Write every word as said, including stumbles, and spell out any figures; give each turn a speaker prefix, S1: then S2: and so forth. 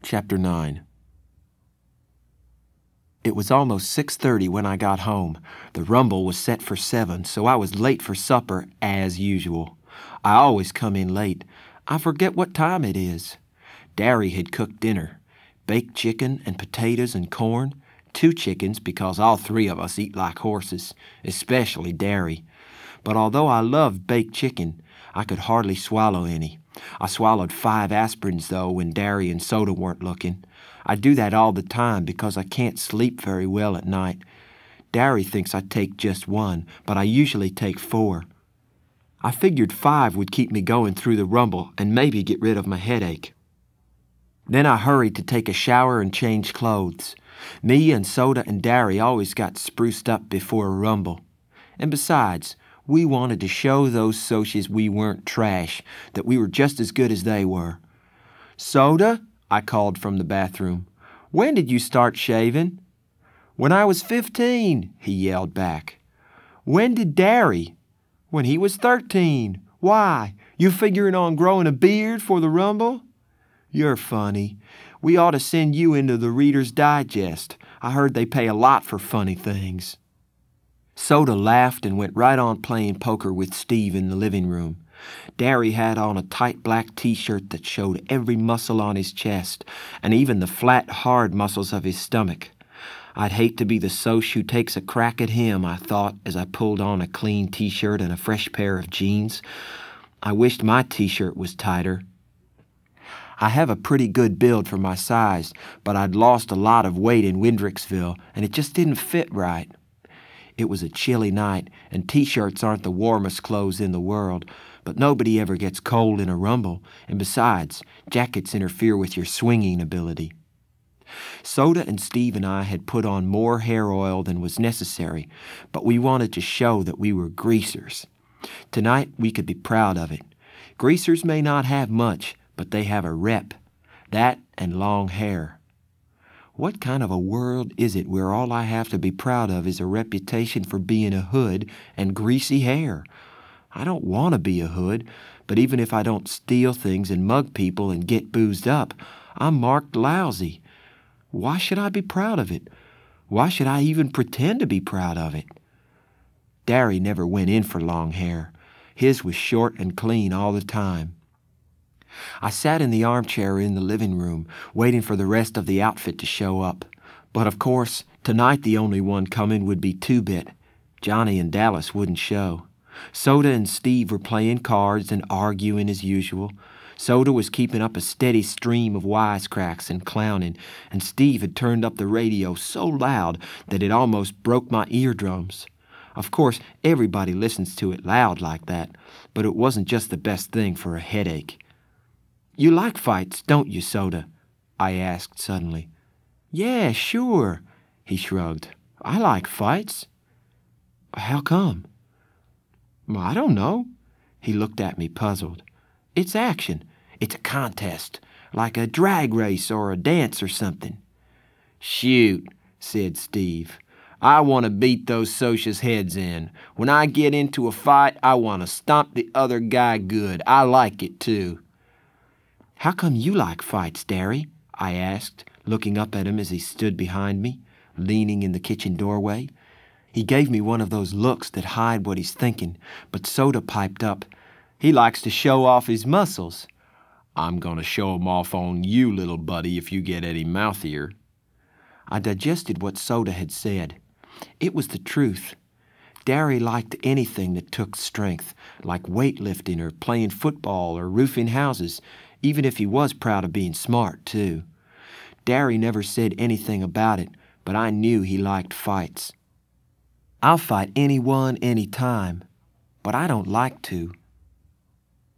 S1: Chapter nine. It was almost six thirty when I got home. The rumble was set for seven, so I was late for supper, as usual. I always come in late. I forget what time it is. Darry had cooked dinner. Baked chicken and potatoes and corn. Two chickens because all three of us eat like horses, especially Darry. But although I loved baked chicken, I could hardly swallow any. I swallowed five aspirins, though, when Darry and Soda weren't looking. I do that all the time because I can't sleep very well at night. Darry thinks I take just one, but I usually take four. I figured five would keep me going through the rumble and maybe get rid of my headache. Then I hurried to take a shower and change clothes. Me and Soda and Darry always got spruced up before a rumble. And besides, we wanted to show those Socias we weren't trash, that we were just as good as they were. "Soda," I called from the bathroom, "when did you start shaving?" "When I was fifteen," he yelled back. "When did Darry?" "When he was thirteen. Why, you figuring on growing a beard for the rumble?" "You're funny. We ought to send you into the Reader's Digest. I heard they pay a lot for funny things." Soda laughed and went right on playing poker with Steve in the living room. Darry had on a tight black T-shirt that showed every muscle on his chest, and even the flat, hard muscles of his stomach. I'd hate to be the Soc who takes a crack at him, I thought, as I pulled on a clean T-shirt and a fresh pair of jeans. I wished my T-shirt was tighter. I have a pretty good build for my size, but I'd lost a lot of weight in Windricksville, and it just didn't fit right. It was a chilly night, and T-shirts aren't the warmest clothes in the world, but nobody ever gets cold in a rumble, and besides, jackets interfere with your swinging ability. Soda and Steve and I had put on more hair oil than was necessary, but we wanted to show that we were greasers. Tonight we could be proud of it. Greasers may not have much, but they have a rep. That and long hair. What kind of a world is it where all I have to be proud of is a reputation for being a hood and greasy hair? I don't want to be a hood, but even if I don't steal things and mug people and get boozed up, I'm marked lousy. Why should I be proud of it? Why should I even pretend to be proud of it? Darry never went in for long hair. His was short and clean all the time. I sat in the armchair in the living room, waiting for the rest of the outfit to show up. But of course, tonight the only one coming would be Two-Bit. Johnny and Dallas wouldn't show. Soda and Steve were playing cards and arguing as usual. Soda was keeping up a steady stream of wisecracks and clowning, and Steve had turned up the radio so loud that it almost broke my eardrums. Of course, everybody listens to it loud like that, but it wasn't just the best thing for a headache. "You like fights, don't you, Soda?" I asked suddenly. "Yeah, sure," he shrugged. "I like fights." "How come?" "I don't know." He looked at me puzzled. "It's action. It's a contest, like a drag race or a dance or something." "Shoot," said Steve. "I want to beat those Socias' heads in. When I get into a fight, I want to stomp the other guy good. I like it, too." "How come you like fights, Darry?" I asked, looking up at him as he stood behind me, leaning in the kitchen doorway. He gave me one of those looks that hide what he's thinking, but Soda piped up, "He likes to show off his muscles." "I'm going to show 'em off on you, little buddy, if you get any mouthier." I digested what Soda had said. It was the truth. Darry liked anything that took strength, like weightlifting or playing football or roofing houses, even if he was proud of being smart, too. Darry never said anything about it, but I knew he liked fights. I'll fight anyone, anytime, but I don't like to.